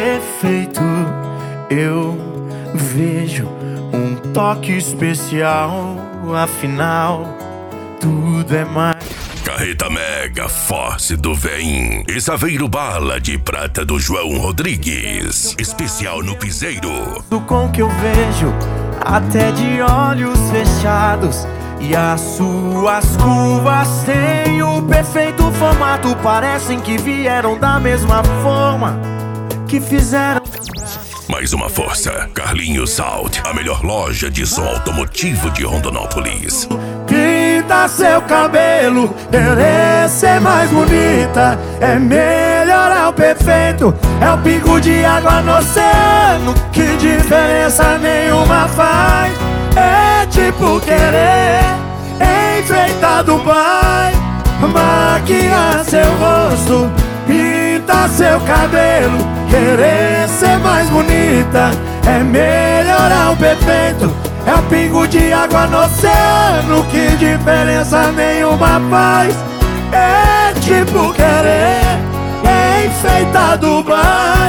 defeito eu vejo um toque especial. Afinal, tudo é mais. Carreta Mega Force do Vem e Saveiro Bala de Prata do João Rodrigues. Especial no piseiro. Com que eu vejo até de olhos fechados, e as suas curvas têm o perfeito formato. Parecem que vieram da mesma forma que fizeram. Mais uma força, Carlinhos Sound, a melhor loja de som automotivo de Rondonópolis. Pinta seu cabelo, querer ser mais bonita, é melhorar o perfeito, é o pingo de água no oceano, que diferença nenhuma faz. É tipo querer enfeitar Dubai, maquiar seu rosto, pintar seu cabelo, querer ser mais bonita, é melhorar o perfeito, é o pingo de água no oceano, que diferença nenhuma faz. É tipo querer enfeitar Dubai.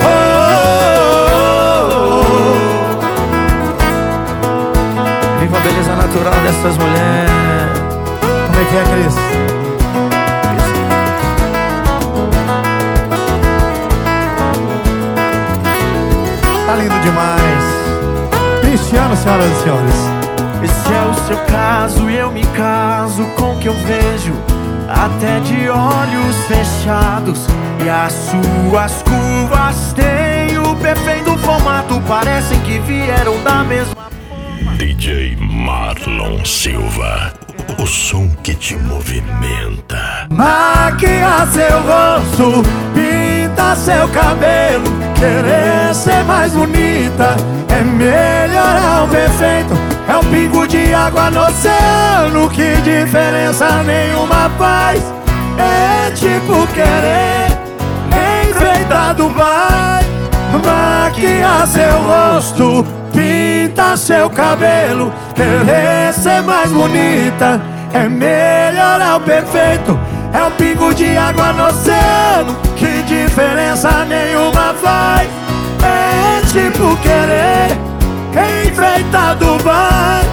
Viva a beleza natural dessas mulheres. Como é que é, Cris? Tá lindo demais. Cristiano, senhoras e senhores. Esse é o seu caso e eu me caso com o que eu vejo até de olhos fechados, e as suas curvas têm o perfeito formato. Parecem que vieram da mesma forma. DJ Marlon Silva, o som que te movimenta. Maquiar seu rosto, pintar seu cabelo, querer ser mais bonita, é melhorar o perfeito, é um pingo de água no oceano, que diferença nenhuma faz. É tipo querer enfeitar Dubai, maquiar seu rosto, pintar seu cabelo, querer ser mais bonita, é melhorar o perfeito, é um pingo de água no oceano, que diferença nenhuma faz. É tipo querer enfeitar Dubai.